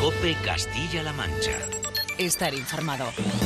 COPE Castilla-La Mancha. Estar informado.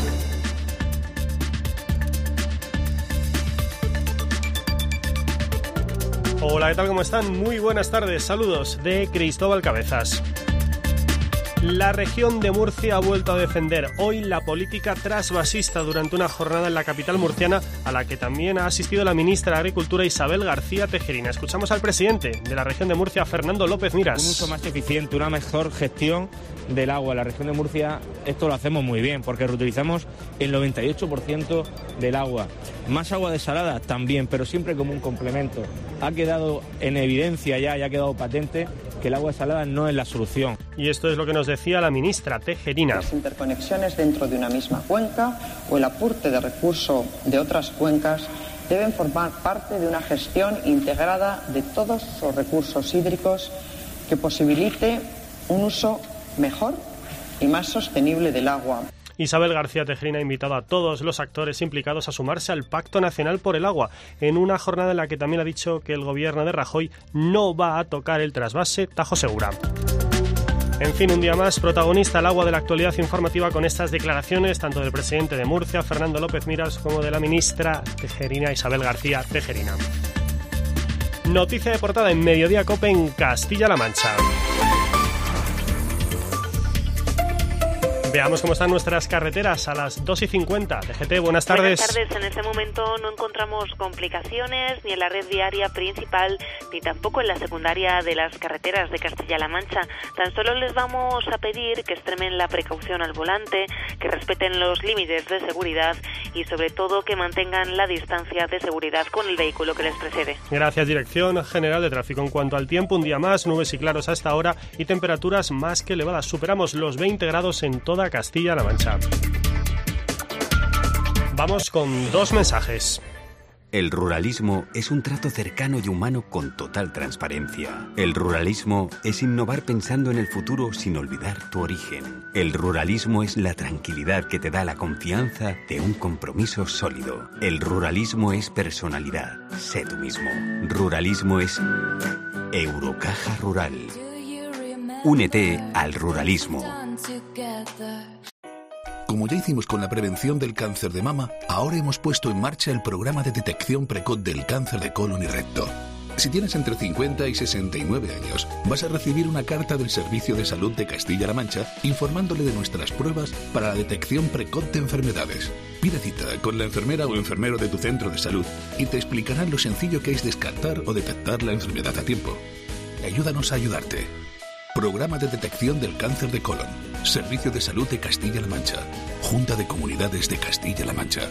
Hola, ¿qué tal? ¿Cómo están? Muy buenas tardes. Saludos de Cristóbal Cabezas. La región de Murcia ha vuelto a defender hoy la política trasvasista durante una jornada en la capital murciana a la que también ha asistido la ministra de Agricultura Isabel García Tejerina. Escuchamos al presidente de la región de Murcia, Fernando López Miras. Un uso más eficiente, una mejor gestión del agua. En la región de Murcia esto lo hacemos muy bien porque reutilizamos el 98% del agua. Más agua desalada también, pero siempre como un complemento. Ha quedado en evidencia ya y ha quedado patente que el agua desalada no es la solución. Y esto es lo que nos decía la ministra Tejerina. Las interconexiones dentro de una misma cuenca o el aporte de recursos de otras cuencas deben formar parte de una gestión integrada de todos los recursos hídricos que posibilite un uso mejor y más sostenible del agua. Isabel García Tejerina ha invitado a todos los actores implicados a sumarse al Pacto Nacional por el Agua, en una jornada en la que también ha dicho que el gobierno de Rajoy no va a tocar el trasvase Tajo Segura. En fin, un día más, protagonista el agua de la actualidad informativa con estas declaraciones tanto del presidente de Murcia, Fernando López Miras, como de la ministra Tejerina, Isabel García Tejerina. Noticia de portada en Mediodía COPE en Castilla-La Mancha. Veamos cómo están nuestras carreteras a las 2:50. DGT, buenas tardes. Buenas tardes. En este momento no encontramos complicaciones ni en la red viaria principal ni tampoco en la secundaria de las carreteras de Castilla-La Mancha. Tan solo les vamos a pedir que extremen la precaución al volante, que respeten los límites de seguridad y sobre todo que mantengan la distancia de seguridad con el vehículo que les precede. Gracias, Dirección General de Tráfico. En cuanto al tiempo, un día más, nubes y claros a esta hora y temperaturas más que elevadas. Superamos los 20 grados en toda Castilla-La Mancha. Vamos con dos mensajes. El ruralismo es un trato cercano y humano con total transparencia. El ruralismo es innovar pensando en el futuro sin olvidar tu origen. El ruralismo es la tranquilidad que te da la confianza de un compromiso sólido. El ruralismo es personalidad. Sé tú mismo. Ruralismo es Eurocaja Rural. Únete al ruralismo. Como ya hicimos con la prevención del cáncer de mama, ahora hemos puesto en marcha el programa de detección precoz del cáncer de colon y recto. Si tienes entre 50 y 69 años, vas a recibir una carta del Servicio de Salud de Castilla-La Mancha informándole de nuestras pruebas para la detección precoz de enfermedades. Pide cita con la enfermera o enfermero de tu centro de salud y te explicarán lo sencillo que es descartar o detectar la enfermedad a tiempo. Ayúdanos a ayudarte. Programa de detección del cáncer de colon. Servicio de Salud de Castilla-La Mancha. Junta de Comunidades de Castilla-La Mancha.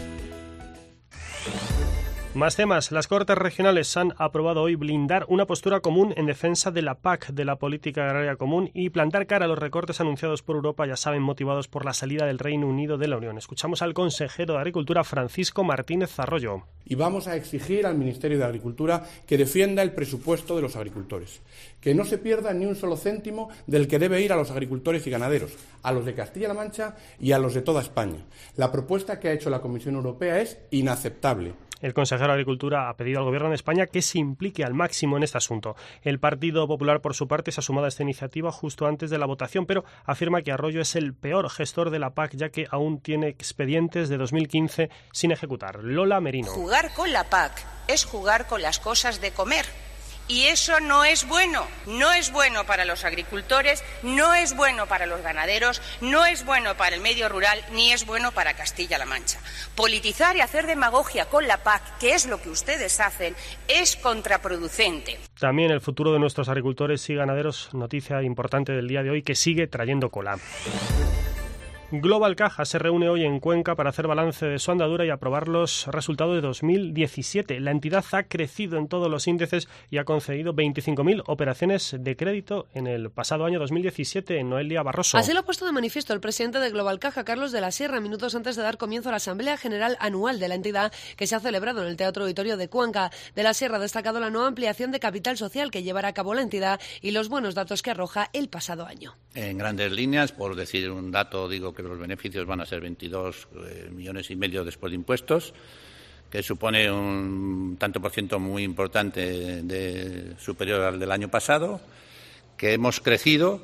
Más temas. Las Cortes Regionales han aprobado hoy blindar una postura común en defensa de la PAC, de la Política Agraria Común, y plantar cara a los recortes anunciados por Europa, ya saben, motivados por la salida del Reino Unido de la Unión. Escuchamos al consejero de Agricultura, Francisco Martínez Arroyo. Y vamos a exigir al Ministerio de Agricultura que defienda el presupuesto de los agricultores, que no se pierda ni un solo céntimo del que debe ir a los agricultores y ganaderos, a los de Castilla-La Mancha y a los de toda España. La propuesta que ha hecho la Comisión Europea es inaceptable. El consejero de Agricultura ha pedido al Gobierno de España que se implique al máximo en este asunto. El Partido Popular, por su parte, se ha sumado a esta iniciativa justo antes de la votación, pero afirma que Arroyo es el peor gestor de la PAC, ya que aún tiene expedientes de 2015 sin ejecutar. Lola Merino. Jugar con la PAC es jugar con las cosas de comer. Y eso no es bueno. No es bueno para los agricultores, no es bueno para los ganaderos, no es bueno para el medio rural, ni es bueno para Castilla-La Mancha. Politizar y hacer demagogia con la PAC, que es lo que ustedes hacen, es contraproducente. También el futuro de nuestros agricultores y ganaderos, noticia importante del día de hoy que sigue trayendo cola. Global Caja se reúne hoy en Cuenca para hacer balance de su andadura y aprobar los resultados de 2017. La entidad ha crecido en todos los índices y ha concedido 25.000 operaciones de crédito en el pasado año 2017. Noelia Barroso. Así lo ha puesto de manifiesto el presidente de Global Caja, Carlos de la Sierra, minutos antes de dar comienzo a la Asamblea General Anual de la entidad que se ha celebrado en el Teatro Auditorio de Cuenca. De la Sierra ha destacado la nueva ampliación de capital social que llevará a cabo la entidad y los buenos datos que arroja el pasado año. En grandes líneas, por decir un dato, digo que los beneficios van a ser 22,5 millones después de impuestos, que supone un tanto por ciento muy importante superior al del año pasado, que hemos crecido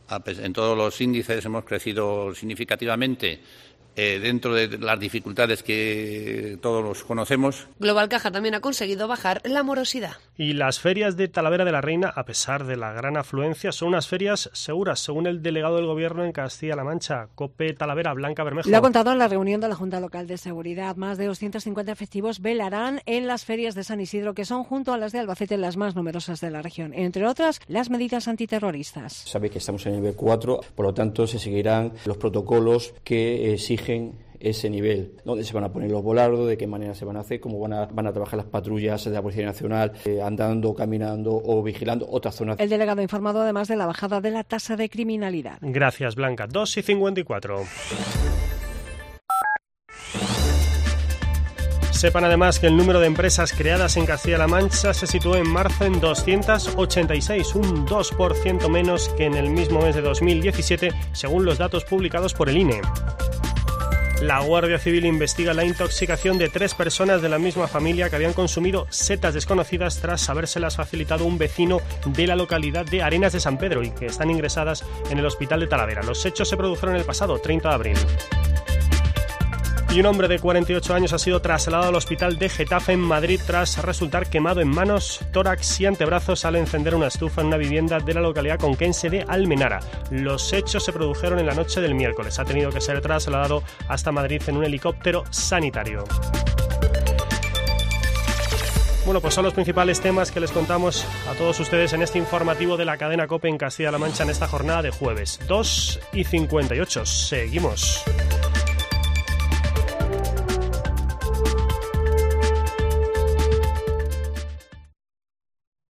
En todos los índices hemos crecido significativamente dentro de las dificultades que todos conocemos. Global Caja también ha conseguido bajar la morosidad. Y las ferias de Talavera de la Reina, a pesar de la gran afluencia, son unas ferias seguras, según el delegado del Gobierno en Castilla-La Mancha, COPE Talavera, Blanca Bermejo. Lo ha contado en la reunión de la Junta Local de Seguridad. Más de 250 efectivos velarán en las ferias de San Isidro, que son, junto a las de Albacete, las más numerosas de la región. Entre otras, las medidas antiterroristas. Sabéis que estamos en el nivel 4, por lo tanto se seguirán los protocolos que exigen ese nivel, dónde se van a poner los volardos, de qué manera se van a hacer, cómo van a trabajar las patrullas de la Policía Nacional, andando, caminando o vigilando otras zonas. El delegado ha informado además de la bajada de la tasa de criminalidad. Gracias, Blanca. 2:54. Sepan además que el número de empresas creadas en Castilla-La Mancha se situó en marzo en 286, un 2% menos que en el mismo mes de 2017, según los datos publicados por el INE. La Guardia Civil investiga la intoxicación de 3 personas de la misma familia que habían consumido setas desconocidas tras habérselas facilitado un vecino de la localidad de Arenas de San Pedro y que están ingresadas en el hospital de Talavera. Los hechos se produjeron el pasado 30 de abril. Y un hombre de 48 años ha sido trasladado al hospital de Getafe en Madrid tras resultar quemado en manos, tórax y antebrazos al encender una estufa en una vivienda de la localidad conquense de Almenara. Los hechos se produjeron en la noche del miércoles. Ha tenido que ser trasladado hasta Madrid en un helicóptero sanitario. Bueno, pues son los principales temas que les contamos a todos ustedes en este informativo de la cadena COPE en Castilla-La Mancha en esta jornada de jueves. 2:58. Seguimos.